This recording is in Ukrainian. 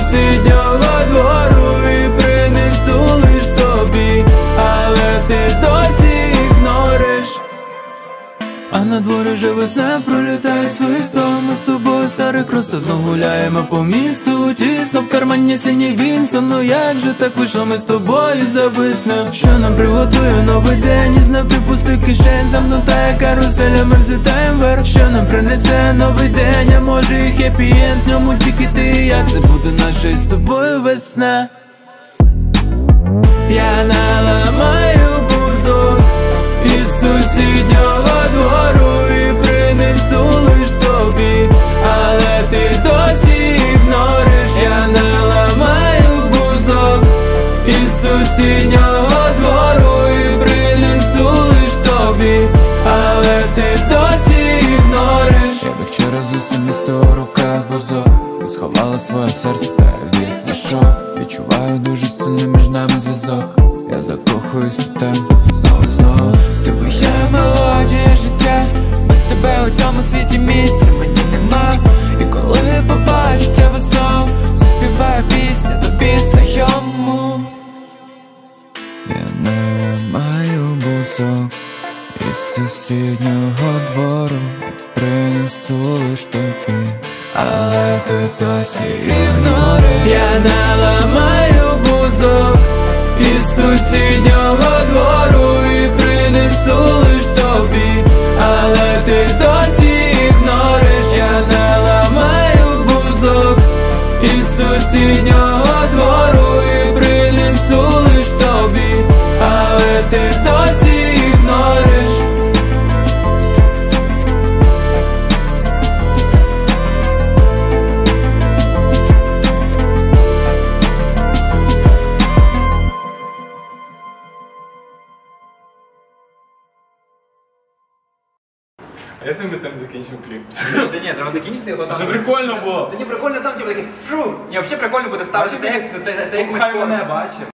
сусіднього двору і принесу лиш тобі, але ти досі ігнориш. А на дворі вже весна пролітає свистом. Ми з тобою старий просто знов гуляємо по місту. Тісно в кармані синій Вінстон. Ну як же так вийшло, ми з тобою зависнем? Що нам приготує новий день із напівпустих кишень? Замнута каруселя, ми взлітаєм вверх. Що нам принесе новий день, а може і хеппі-енд? В ньому тільки ти і я, це буде наша із тобою весна. Я наламаю бузок із сусіднього двору і принесу лиш тобі, але ти досі ігнориш. Я наламаю бузок із сусіднього двору і принесу лиш тобі, але ти досі ігнориш. Я би вчора з усім місто у руках бузок, ти сховала своє серце та відійшов. Відчуваю дуже сильний між нами зв'язок. Я закохуюсь у тебе знову. Ти моя мелодія життя, без тебе у цьому світі місця мені нема. І коли побачу тебе знов, заспіваю пісню тобі знайому. Я наламаю бузок із сусіднього двору і принесу лиш тобі, але ти досі ігнориш. Я наламаю бузок із сусіднього двору і принесу лиш тобі, але ти досі ігнориш. Я наламаю бузок із сусіднього двору і принесу лиш тобі, але ти досі ігнориш. А якщо ми цим закінчимо кліп? Та ні, треба закінчити його там. Це прикольно було. Та ні, прикольно там, типу, такий, ні, взагалі прикольно буде ставити, як Хай мене бачить.